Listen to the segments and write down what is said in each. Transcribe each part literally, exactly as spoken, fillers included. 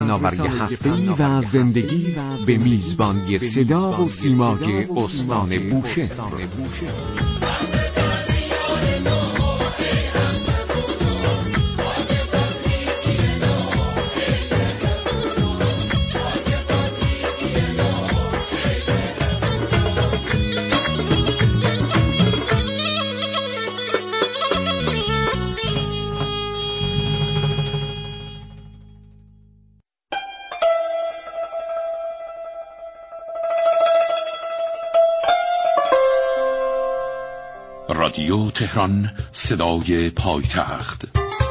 ناوری هفته‌ای و زندگی به میزبانی صدا و سیمای استان بوشهر. رادیو تهران، صدای پایتخت.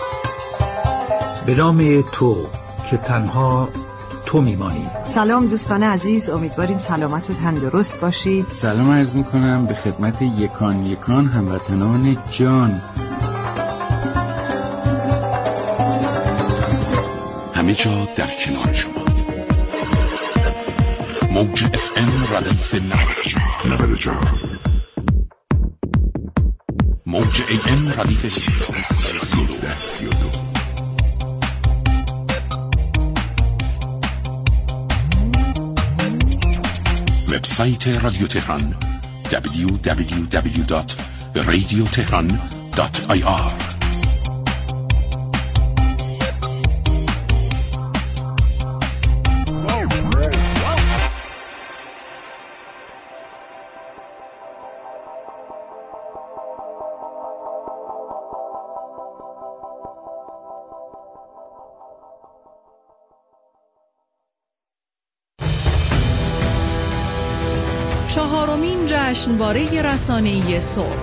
به نام تو که تنها تو میمانی. سلام دوستان عزیز، امیدواریم سلامت و تندرست باشید. سلام عرض میکنم به خدمت یکان یکان هموطنان جان. همه جا در کنار شما. موج اف ام ردیف نود و چهار، موج ای ام ردیف سیزده سی و دو. وبسایت رادیو تهران دبلیو دبلیو دبلیو دات رادیو تهران دات آی آر. چهارمین جشنواره رسانه‌ای صبح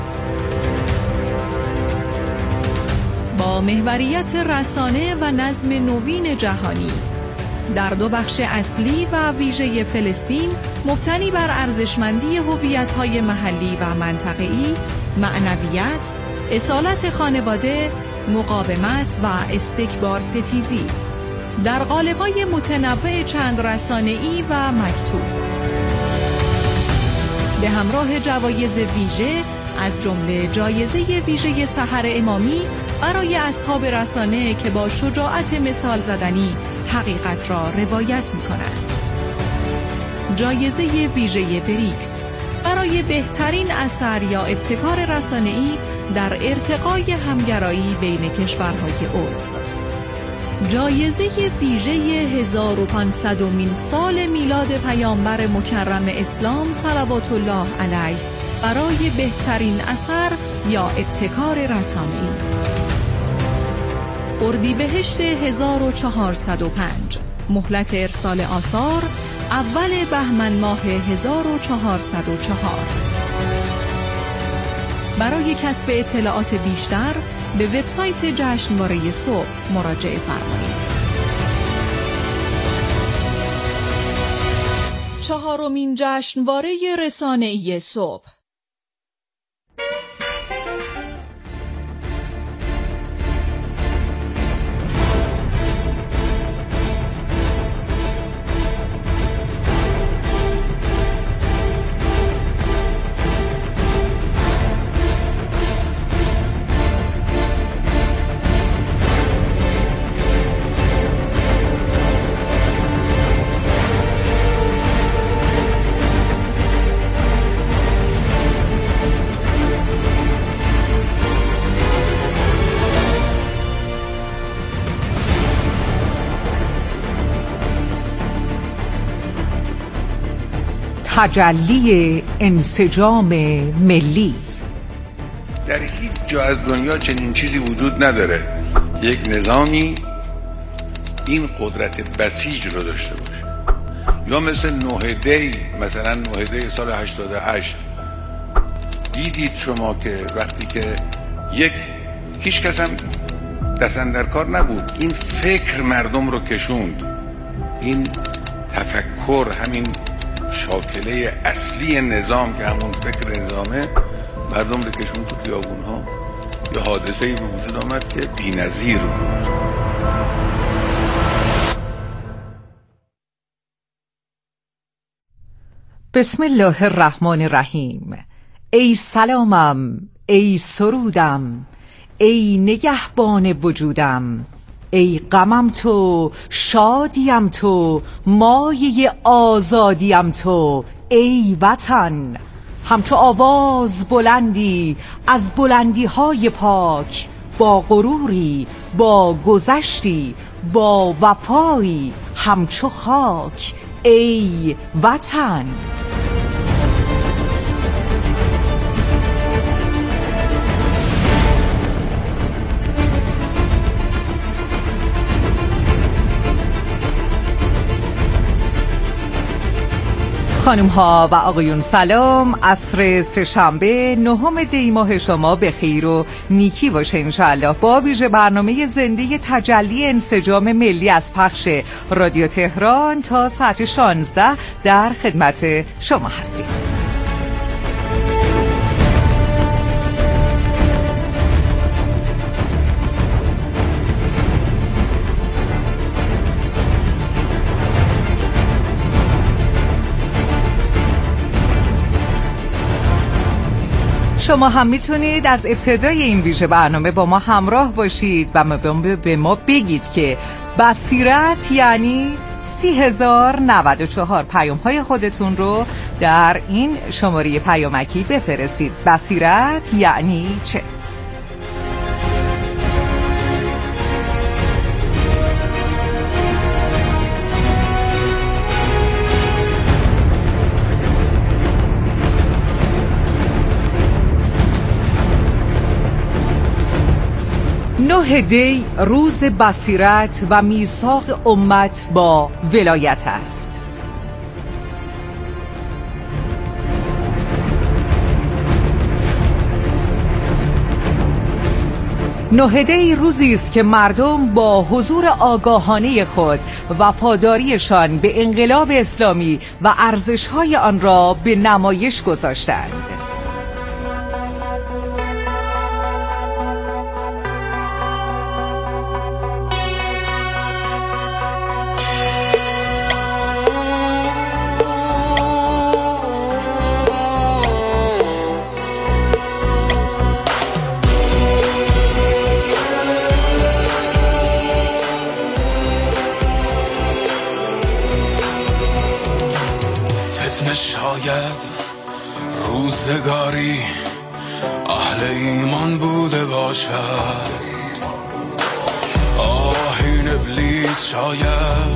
با محوریت رسانه و نظم نوین جهانی در دو بخش اصلی و ویژه فلسطین مبتنی بر ارزشمندی هویت‌های محلی و منطقه‌ای، معنویت، اصالت خانواده، مقاومت و استکبار ستیزی در قالب‌های متنوع چند رسانه‌ای و مکتوب، به همراه جوایز ویژه از جمله جایزه ویژه سحر امامی برای اصحاب رسانه که با شجاعت مثال زدنی حقیقت را روایت می‌کنند. جایزه ویژه بریکس برای بهترین اثر یا ابتکار رسانه‌ای در ارتقای همگرایی بین کشورهای عضو. جایزه ویژه هزار و پانصدمین سال میلاد پیامبر مکرم اسلام صلوات الله علیه برای بهترین اثر یا ابتکار رسانه‌ای. اردیبهشت هزار و چهارصد و پنج، مهلت ارسال آثار اول بهمن ماه هزار و چهارصد و چهار. برای کسب اطلاعات بیشتر به وبسایت جشنواره صبح مراجعه فرمایید. چهارمین جشنواره رسانه‌ای صبح. تجلی انسجام ملی. در هیچ جا از دنیا چنین چیزی وجود نداره یک نظامی این قدرت بسیج رو داشته باشه. یا مثل نوح دی، مثلا نوح دی سال هشتاد و هشت دیدید شما که وقتی که یک هیچ کس هم دستن در کار نبود، این فکر مردم رو کشوند، این تفکر همین شاکله اصلی نظام که همون فکر نظامه مردم رو کشون تو خیابون ها. یه حادثه‌ای به وجود آمد که بی‌نظیر بود. بسم الله الرحمن الرحیم. ای سلامم، ای سرودم، ای نگهبان وجودم، ای غمم تو، شادیم تو، مایه آزادیم تو، ای وطن. همچو آواز بلندی از بلندی های پاک، با غروری، با گذشتی، با وفایی، همچو خاک، ای وطن. خانم ها و آقایون سلام. عصر سه‌شنبه نهم دی ماه شما به خیر و نیکی باشه انشاءالله. با ویژه برنامه زنده تجلی انسجام ملی از پخش رادیو تهران تا ساعت شانزده در خدمت شما هستیم. شما هم میتونید از ابتدای این ویژه برنامه با ما همراه باشید و به ما بگید که بصیرت یعنی سی هزار نود و چهار. پیام های خودتون رو در این شماره پیامکی بفرستید. بصیرت یعنی چه؟ نه دی روز بصیرت و میثاق امت با ولایت است. نه دی روزی است که مردم با حضور آگاهانه خود وفاداریشان به انقلاب اسلامی و ارزش‌های آن را به نمایش گذاشتند. شاید روزگاری اهل ایمان بوده باشد، آهین ابلیس شاید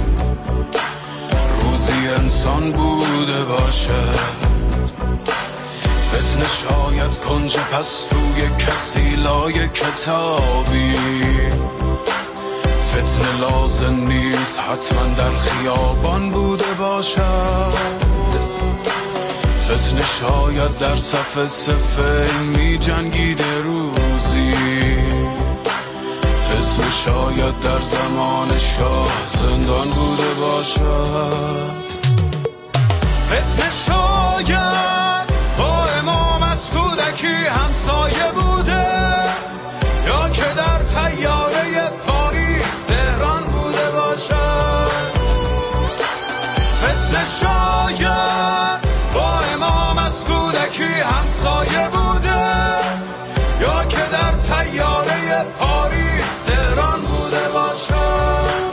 روزی انسان بوده باشد، فتنه شاید کنج پس روی کسی لای کتابی، فتنه لازم نیست حتما در خیابان بوده باشد، فتنه شاید در صف صفه می جنگیده روزی، فتنه شاید در زمان شاه زندان بوده باشد، فتنه شاید با امام از کودکی همسایه بوده، یا که در طیاره پاریس تهران بوده باشد، فتنه شاید با امام از کودکی همسایه بوده، یا که در طیاره پاریس تهران بوده باشد.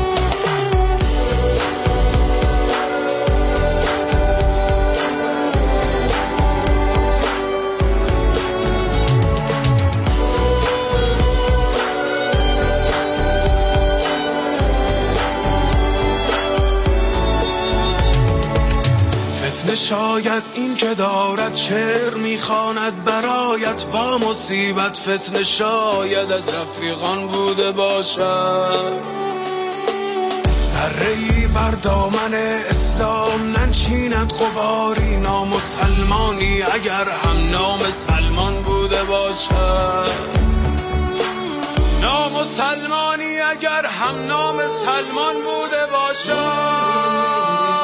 فتنه شاید این که دارد شعر میخواند برایت و مصیبت، فتنه شاید از رفیقان بوده باشد، ذره‌ای بر دامن اسلام ننشیند غباری، نامسلمانی اگر هم نام سلمان بوده باشد، نامسلمانی اگر هم نام سلمان بوده باشد.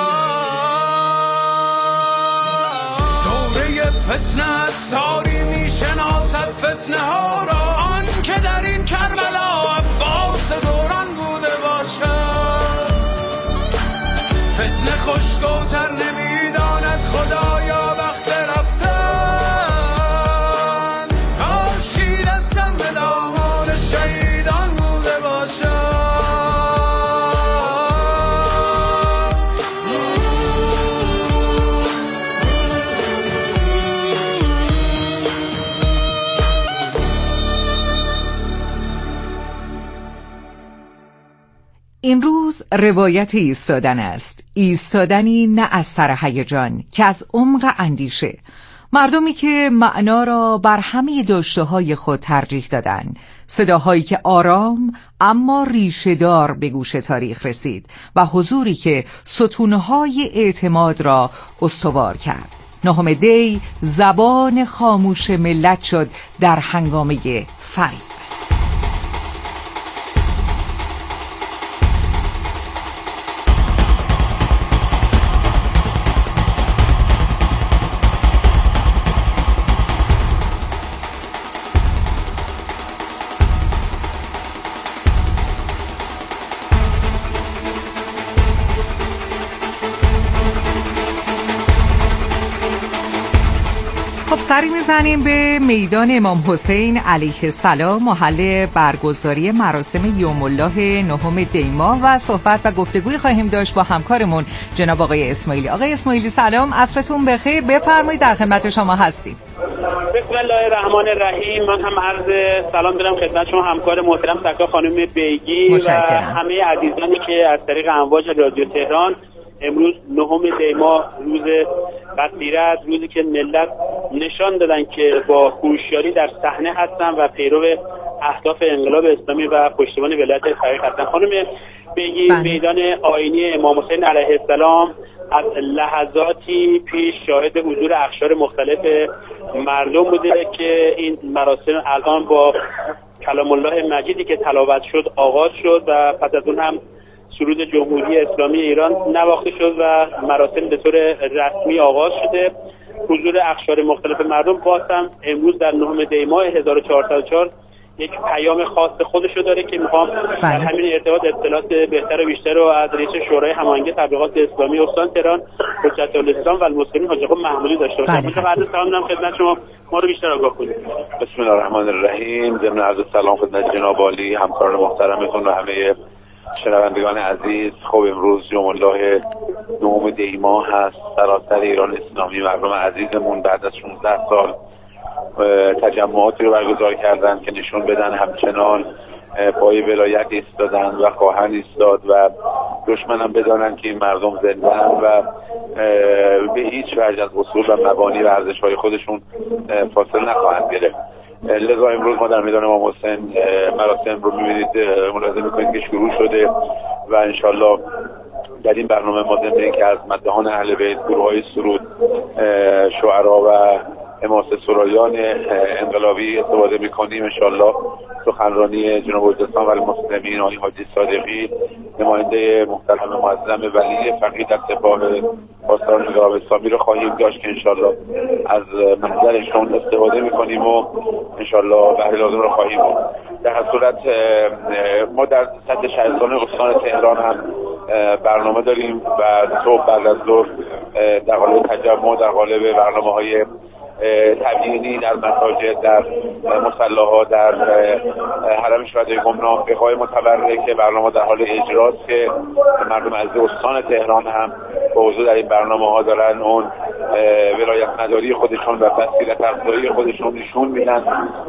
فتنه ساری می شناسد فتنه ها را، آن که در این کربلا عباس دوران بوده باشد، فتنه خشکوتر نمی داند خدایا وقت رفتن، کاشی دستم به دامان شهیدان بوده باشد. این روز روایت ایستادن است، ایستادنی نه از سر هیجان که از عمق اندیشه. مردمی که معنا را بر همه داشته‌های خود ترجیح دادند، صداهایی که آرام اما ریشه‌دار به گوش تاریخ رسید و حضوری که ستونهای اعتماد را استوار کرد. نهم دی زبان خاموش ملت شد در هنگامه فریب. خب سری میزنیم به میدان امام حسین علیه السلام، محل برگزاری مراسم یوم الله نهم دی ماه و صحبت و گفتگوی خواهیم داشت با همکارمون جناب آقای اسماعیلی. آقای اسماعیلی سلام، عصرتون بخیر، بفرمایید، در خدمت شما هستیم. بسم الله الرحمن الرحیم. من هم عرض سلام دارم خدمت شما همکار محترم سکا خانم بیگی و همه عزیزانی که از طریق امواج رادیو تهران امروز نهم دی ماه، روز بصیرت، روزی که ملت نشان دادن که با هوشیاری در صحنه هستن و پیرو اهداف انقلاب اسلامی و پشتیبان ولایت فقیه هستن. خانم بگی بله. میدان آیینی امام حسین علیه السلام از لحظاتی پیش شاهد حضور اقشار مختلف مردم بوده که این مراسم الان با کلام الله مجیدی که تلاوت شد آغاز شد و پس از اون هم سرود جمهوری اسلامی ایران نواخته شد و مراسم به طور رسمی آغاز شده. حضور اقشار مختلف مردم باستم امروز در نهم دی ماه هزار و چهارصد و چهار یک پیام خاص خودشو داره که میخوام در همین ارتباط اطلاعات بهتر و بیشتر رو از رئیس شورای هماهنگی تبلیغات اسلامی استان تهران حجت الاسلام و المسلمین حاج آقا محمودی داشته باشم. میخوام عرض سلام دارم خدمت شما، ما رو بیشتر آگاه کنید. بسم الله الرحمن الرحیم. ضمن عرض سلام خدمت جناب عالی، همکاران محترمتون و همه شنوندگان عزیز. خب امروز یوم الله نهم دی ماه هست. سراسر ایران اسلامی، مردم عزیزمون بعد از شانزده سال تجمعاتی رو برگزار کردن که نشون بدن همچنان پای ولایت ایستادن و خواهند ایستاد و دشمنم بدانن که این مردم زندن و به هیچ وجه از اصول و مبانی و ارزش‌های خودشون فاصله نخواهند گرفت. لذا امروز ما در میدان امام حسین مراسم رو می‌بینید، ملاحظه می‌کنید که شروع شده و انشالله در این برنامه ما ضمن اینکه از مداحان اهل بیت، گروه‌های سرود، شعرا و حماسه سرایان انقلابی استفاده می‌کنیم. انشالله سخنرانی جناب الاسلام و المسلمین آقای حاجی صادقی، نماینده محترم معظم ولی فقیه در سپاه پاسداران انقلاب اسلامی رو خواهیم داشت که انشالله از منظرشون استفاده می‌کنیم و انشالله بهره لازم رو خواهیم بود. در هر صورت ما در سطح شهرستان استان تهران هم برنامه داریم و صبح بعد از ظهر در قالب تجمع، در قالب برنامه‌های تبیینی در مساجد، در مصلاها، در حرم شهدای گمنام، بقای متبرک، برنامه در حال اجراست که مردم از استان تهران هم با حضور در این برنامه ها دارن اون ولایت مداری خودشون و بصیرت افزایی خودشون نشون میدن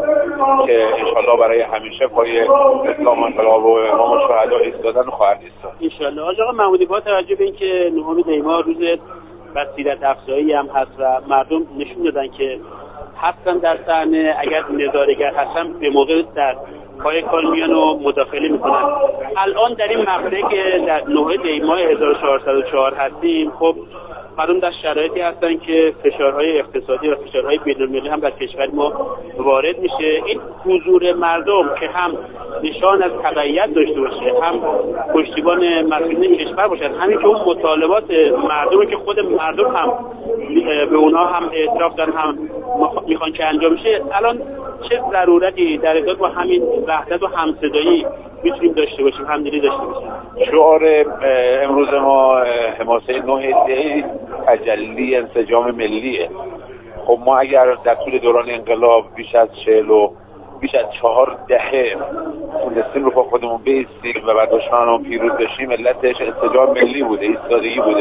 که انشالله برای همیشه پای اسلام و انقلاب و امام شهدا ایستادن خواهد ایستاد انشالله. آقا محمودی، با توجه به اینکه نهم دی ماه روز بصیرت افزایی هم هست و مردم نشون دادن که هستن در صحنه، اگر نظاره‌گر هستن به موقع در پای کار میان و مداخله میکنن. الان در این مقطعی که در نهم دی ماه هزار و چهارصد و چهار هستیم، خب مردم در شرایطی هستن که فشارهای اقتصادی و فشارهای بین‌المللی هم در کشور ما وارد میشه. این حضور مردم که هم نشان از تبعیت داشته باشه، هم پشتیبان مسئولین کشور باشن، همین که اون مطالبات مردم که خود مردم هم به اونها هم اعتراف دارن، هم میخوان که انجام بشه، الان چه ضرورتی در ارتباط با همین وحدت و همصدایی میتونیم داشته باشیم، همدلی داشته باشیم؟ شعار امروز ما حماسه نه دی تجلی انسجام ملیه. خب ما اگر در طول دوران انقلاب بیش از چهل و بیش از چهار دهه تونستیم رو با خودمون بیستیم و بر دشمنان پیروز بشیم، علتش انسجام ملی بوده، ایستادگی بوده.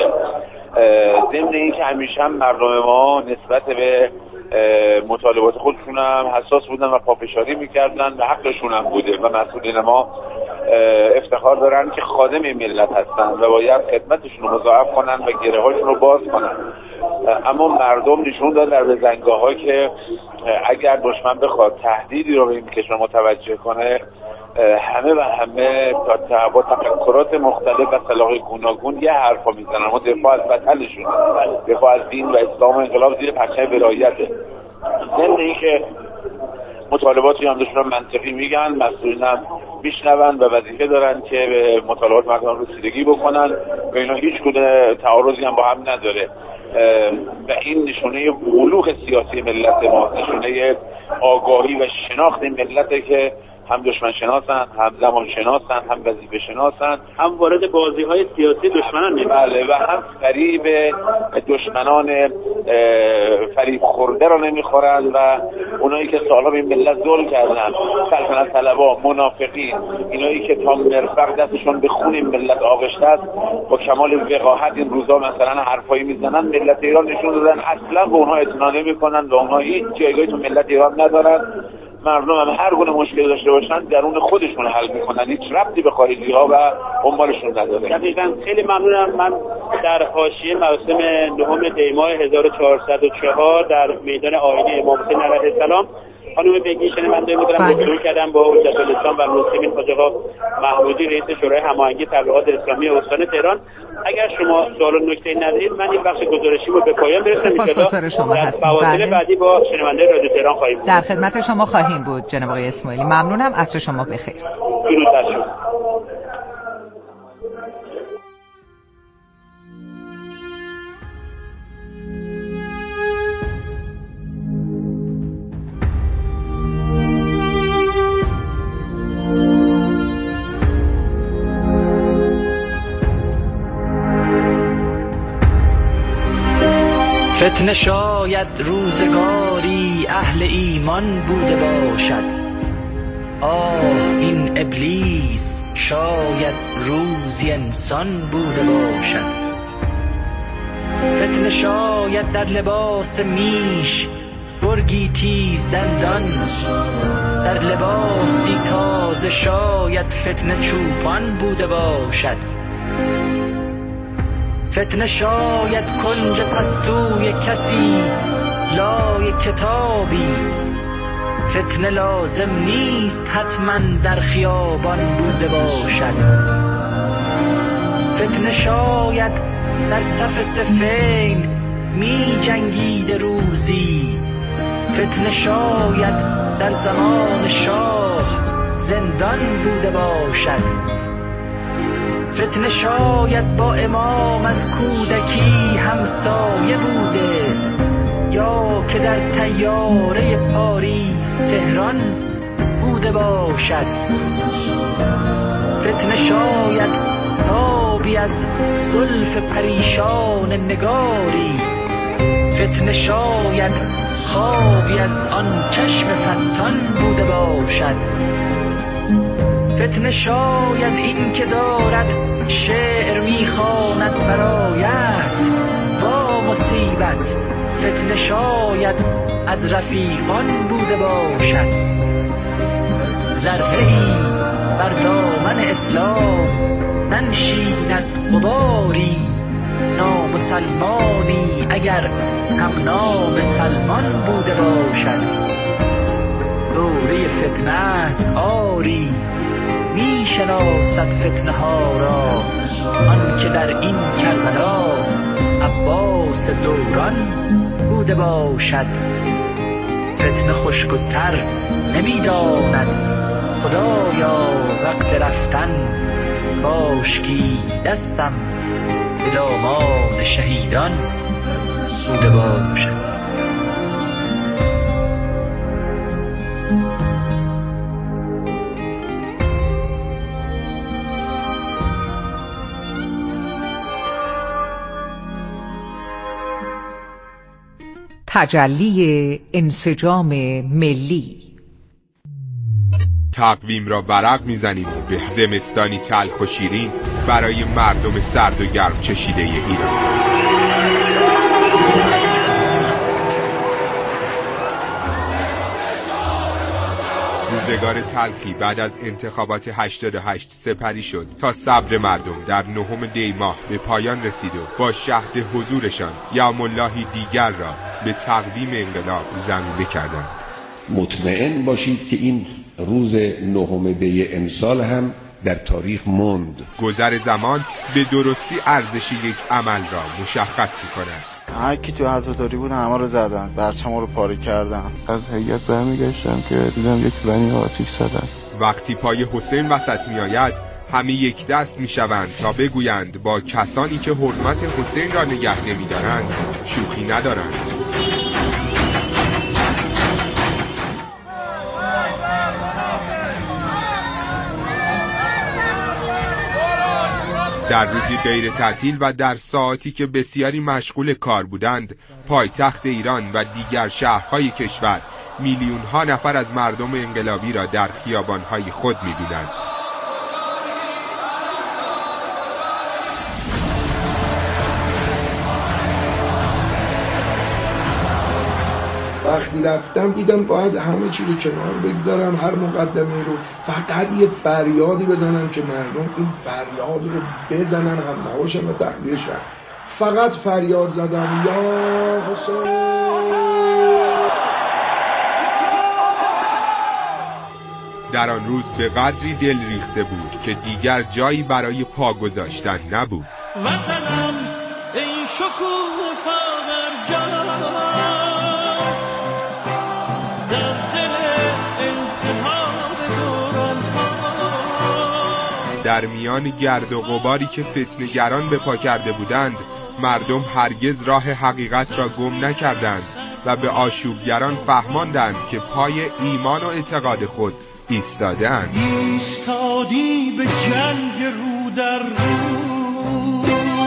ضمن این که همیشه هم مردم ما نسبت به مطالبات خودشون هم حساس بودن و پافشاری میکردن و حقشون هم بوده و مسئولین ما افتخار دارن که خادم ملت هستن و باید خدمتشون رو مضاعف کنن و گره هاشون رو باز کنن. اما مردم نشون دادن در بزنگاه ها که اگر دشمن بخواد تهدیدی رو به این کشور متوجه کنه، همه و همه با تفکرات مختلف و سلاح گوناگون یه حرفا میزنن. اما دفاع از وطنشون، دفاع از دین و اسلام و انقلاب زیر پرچم ولایته. ضمن اینکه مطالباتی هم داشتن منطقی میگن، مسئولین هم میشنون و وظیفه دارن که به مطالبات مردم رسیدگی بکنن و اینا هیچ گونه تعارضی هم با هم نداره و این نشونه بلوغ سیاسی ملت ما، نشونه آگاهی و شناخت ملته که هم دشمن شناسن، هم زمان شناسن، هم وظیفه شناسن، هم وارد بازی های سیاسی دشمنان نمیشن و هم فریب دشمنان فریب خورده را نمیخورن و اونایی که سالها به ملت ظلم کردن، سلطنت طلبا، منافقین، اینایی که تا مرفق دستشون به خون ملت آغشته است، با کمال وقاحت این روزا مثلا حرفایی میزنن. ملت ایران نشون دادن اصلا به اونها اعتنا نمیکنن و اونها هیچ جایگاهی تو ملت ایران ندارن. مردم هم هر گونه مشکل داشته باشن درون خودشون حل میکنن، هیچ ربطی به خارجی ها و دنبالشون نداره. دقیقاً. خیلی ممنونم. من در حاشیه مراسم نهم دی ماه هزار و چهارصد و چهار در میدان آیین امام حسین علیه السلام خانم بگی شنونده بودم گفتگو کردم با حجت الاسلام و المسلمین حاج آقا محمودی، رئیس شورای هماهنگی تبلیغات اسلامی استان تهران. اگر شما سوال و نکته ندارید من این بخش گزارشی رو به پایان برسونم. سپاسگزار شما هستیم. بله. بعدی با شنونده رادیو تهران خواهیم بود. در خدمت شما خواهیم بود جناب آقای اسماعیلی. ممنونم. عصر شما بخیر. درود بر شما. فتنه شاید روزگاری اهل ایمان بوده باشد، آه این ابلیس شاید روزی انسان بوده باشد. فتنه شاید در لباس میش گرگی تیز دندان، در لباسی تازه شاید فتنه چوپان بوده باشد. فتنه شاید کنج پستوی کسی لای کتابی، فتنه لازم نیست حتما در خیابان بوده باشد. فتنه شاید در صف صفین می جنگیده روزی، فتنه شاید در زمان شاه زندان بوده باشد. فتنه شاید با امام از کودکی همسایه بوده، یا که در طیاره پاریس تهران بوده باشد. فتنه شاید تابی از زلف پریشان نگاری، فتنه شاید خوابی از آن چشم فتان بوده باشد. فتنه شاید این که دارد شعر میخواند برایت، وا مصیبت. فتنه شاید از رفیقان بوده باشد. ذره ای بر دامن اسلام ننشیند غباری، نامسلمانی اگر هم نام سلمان بوده باشد. دوره فتنه است آری می شناسد فتنه ها را، آن که در این کربلا عباس دوران بوده باشد. فتنه خشک و تر نمی داند خدایا وقت رفتن، کاشکی دستم به دامان شهیدان بوده باشد. تجلی انسجام ملی. تقویم را ورق میزنیم به زمستانی تلخ و شیرین برای مردم سرد و گرم چشیده ایران. روزگار تلخی بعد از انتخابات هشتاد و هشت سپری شد تا صبر مردم در نهم دی ماه به پایان رسید و با شهد حضورشان یوم اللهی دیگر را به تقویم انقلاب ضمیمه کردند. مطمئن باشید که این روز نهم دی امسال هم در تاریخ ماند. گذر زمان به درستی ارزش یک عمل را مشخص می‌کند. هر کی تو عزاداری بود همه رو زدن، برچم رو پاره کردن. از هیئت برمیگشتم که دیدم یک ونی آتیش زدن. وقتی پای حسین وسط میآید همه یک دست میشوند تا بگویند با کسانی که حرمت حسین را نگه نمی‌دارند شوخی ندارند. در روزی غیر تعطیل و در ساعتی که بسیاری مشغول کار بودند، پایتخت ایران و دیگر شهرهای کشور میلیون ها نفر از مردم انقلابی را در خیابانهای خود می‌بینند. وقتی رفتم دیدم باید همه چی رو کنار بگذارم، هر مقدمه رو فقط یه فریادی بزنم که مردم این فریاد رو بزنن، هم نباشن و تقدیر شن. فقط فریاد زدم یا حسین. در آن روز به قدری دل ریخته بود که دیگر جایی برای پا گذاشتن نبود. وطنم ای شکوه پاورجان، در میان گرد و غباری که فتنه‌گران به پا کرده بودند، مردم هرگز راه حقیقت را گم نکردند و به آشوبگران فهماندند که پای ایمان و اعتقاد خود ایستاده‌اند. ایستادی به جنگ رو در رو،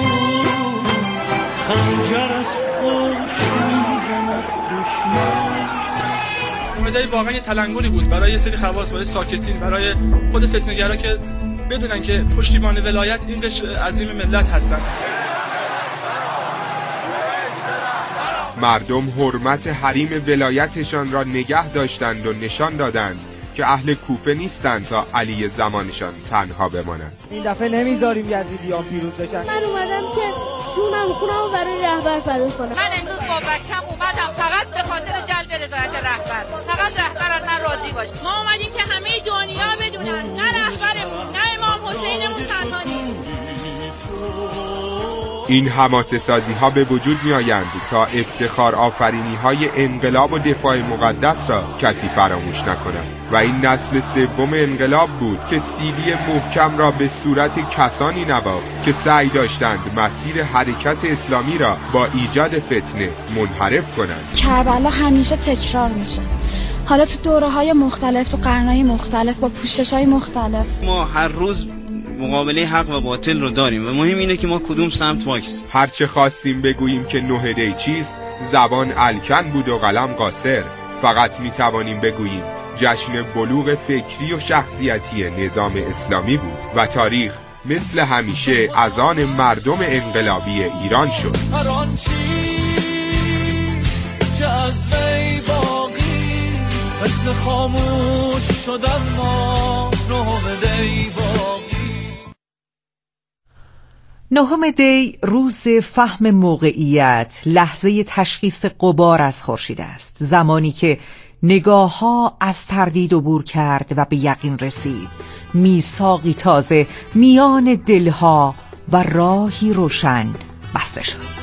خنجر از پشت می‌زند دشمن. نومیدی واقعا یه تلنگری بود برای یه سری خواص، برای ساکتین، برای خود فتنه‌گرا که بدونن که پشتیبان ولایت این قشر عظیم ملت هستن. مردم حرمت حریم ولایتشان را نگه داشتند و نشان دادند که اهل کوفه نیستند تا علی زمانشان تنها بمانند. این دفعه نمیذاریم یزیدیان پیروز بشن. من اومدم که جونم خونم برای رهبر فدا کنم. من امروز با بچه‌م اومدم فقط به خاطر جلب رضایت رهبر. فقط رهبر از من راضی باشه. ما اومدیم که همه دنیا بدونن نه رهبرمون نه امام حسینمون تنها نیست. این حماسه سازی ها به وجود می آیند تا افتخار آفرینی های انقلاب و دفاع مقدس را کسی فراموش نکند و این نسل سوم انقلاب بود که سیلی محکم را به صورت کسانی نواخت که سعی داشتند مسیر حرکت اسلامی را با ایجاد فتنه منحرف کنند. کربلا همیشه تکرار میشه، حالا تو دوره‌های مختلف، تو قرن‌های مختلف، با پوشش‌های مختلف. ما هر روز مقابله حق و باطل رو داریم و مهم اینه که ما کدوم سمت وایس. هرچه خواستیم بگوییم که نه دی چیست، زبان الکن بود و قلم قاصر. فقط میتوانیم بگوییم جشن بلوغ فکری و شخصیتی نظام اسلامی بود و تاریخ مثل همیشه از آن مردم انقلابی ایران شد. هر آن چیز که از وی باقی مثل خاموش شدن ما نه دی باقی. نهم دی روز فهم موقعیت، لحظه تشخیص غبار از خورشید است، زمانی که نگاه‌ها از تردید عبور کرد و به یقین رسید میثاقی تازه میان دلها و راهی روشن بسته شد.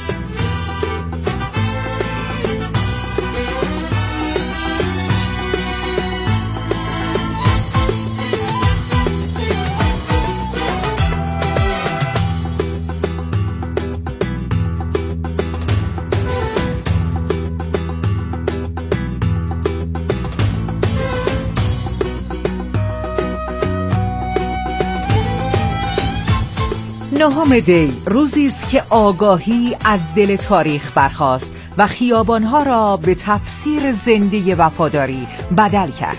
نهم دی روزی است که آگاهی از دل تاریخ برخاست و خیابانها را به تفسیر زنده وفاداری بدل کرد.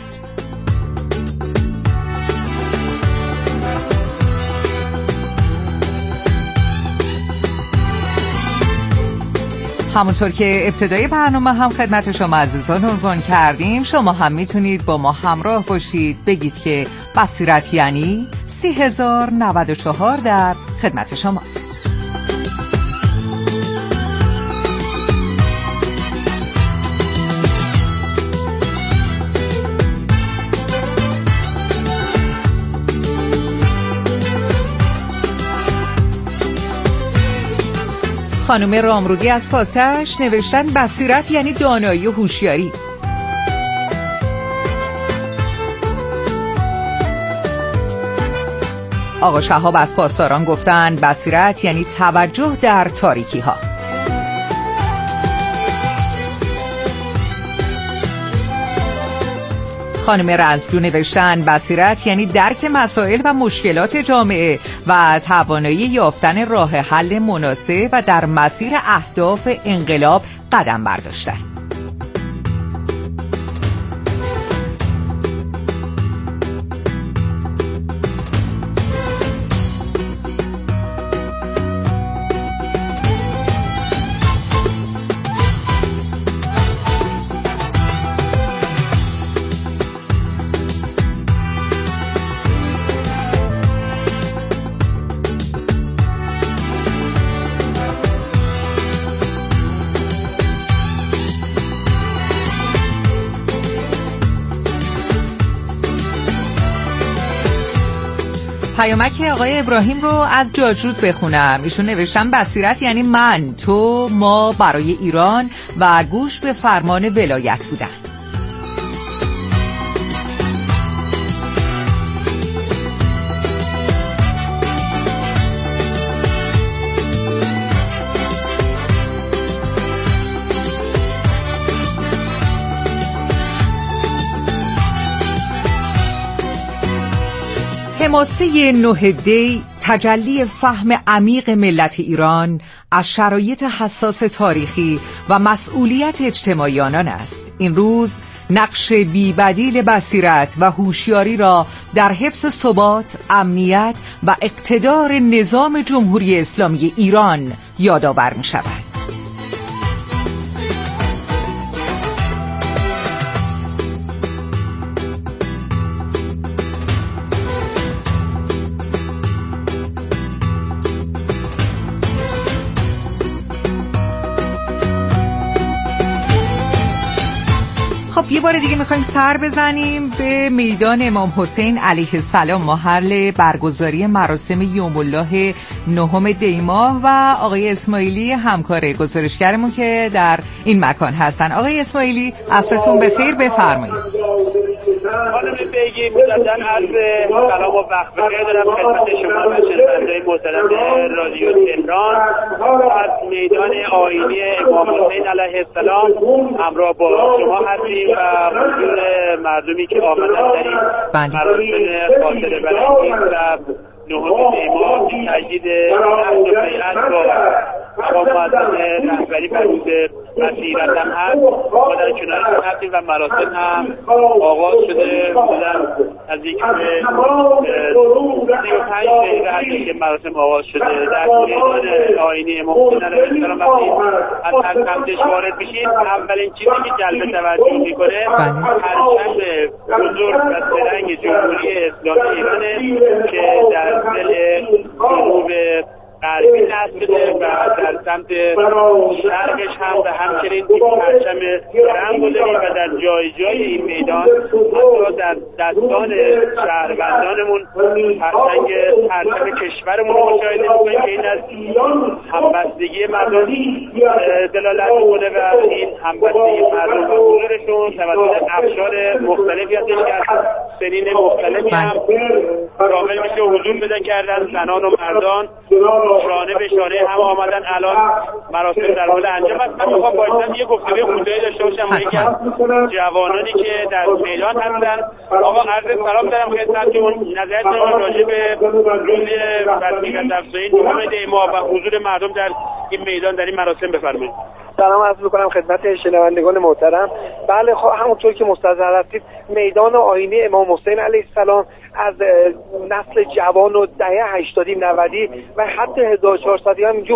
همونطور که ابتدای برنامه هم خدمت شما عزیزان عنوان کردیم، شما هم میتونید با ما همراه باشید. بگید که بصیرت یعنی سی هزار نود و چهار در خدمت شماست. خانم رامروگی از پاکتش نوشتن بصیرت یعنی دانایی و هوشیاری. آقا شهاب از پاسداران گفتن بصیرت یعنی توجه در تاریکی ها. خانم رزجو نوشتن بصیرت یعنی درک مسائل و مشکلات جامعه و توانایی یافتن راه حل مناسب و در مسیر اهداف انقلاب قدم برداشتن. پیامک آقای ابراهیم رو از جاجرود بخونم. ایشون نوشتن بصیرت یعنی من، تو، ما برای ایران و گوش به فرمان ولایت بودن. حماسه نه دی تجلی فهم عمیق ملت ایران از شرایط حساس تاریخی و مسئولیت اجتماعی آنان است. این روز نقش بی‌بدیل بصیرت و هوشیاری را در حفظ ثبات، امنیت و اقتدار نظام جمهوری اسلامی ایران یادآور می شود. خب یه بار دیگه میخوایم سر بزنیم به میدان امام حسین علیه السلام، محل برگزاری مراسم یوم الله نهم دی ماه و آقای اسماعیلی همکار گزارشگرمون که در این مکان هستن. آقای اسماعیلی عصرتون بخیر، بفرمایید. خانم بیگی مجدداً عرض سلام و وقت بخیر دارم خدمت شما و شنوندگان محترم رادیو تهران. از میدان آیینی امام حسین علیه السلام همراه با شما هستیم و حضور مردمی که آمدن در این مراسم خاطره برانگیز و نهم دی ماه تجدید عهد و بیعت با آقا معظم رهبری بر روز بصیرت هم هست. ما در کنارشون هستیم و مراسم هم آغاز شده بودن. از یک به سی و پنج دقیقه هستیم که مراسم آغاز شده. در میدان آیینی امام حسین علیه السلام وقتی از هر سمتش وارد میشیم، اولین چیزی که جلب توجه میکنه پرچم بزرگ و سه‌رنگ جمهوری اسلامی ایرانه که در دل جنوب غربی نصب شده و در سمت شرقش هم و همچنین پرچم رنگ گذاری و در جای جای این میدان حتی در دستان شهروندانمون پرچنگ پرچم کشورمون رو مشاهده می‌کنیم که این از همبستگی مردم دلالت می‌کنه و این همبستگی مردم و حضورشون توسط اقشار مختلفی هستش که از سنین مختلفی هم شامل میشه و حضور پیدا کردن. زنان و مردان شانه به شانه هم آمدن. الان مراسم در حال انجام است. من میخوام باید یه گفتگوی کوتاهی داشته باشم با یکی از جوانانی که در میدان هستن. آقا عرض سلام دارم خدمتتون. نظرتون راجع به روز بصیرت افزایی نهم دی ماه و حضور مردم در این میدان در این مراسم بفرمایید. سلام عرض می‌کنم خدمت شنوندگان محترم. بله خب همونطور که مستظر هستید میدان آیینی امام حسین علیه السلام از نسل جوان و دهه هشتادی نودی و حتی هزار و چهارصدی هم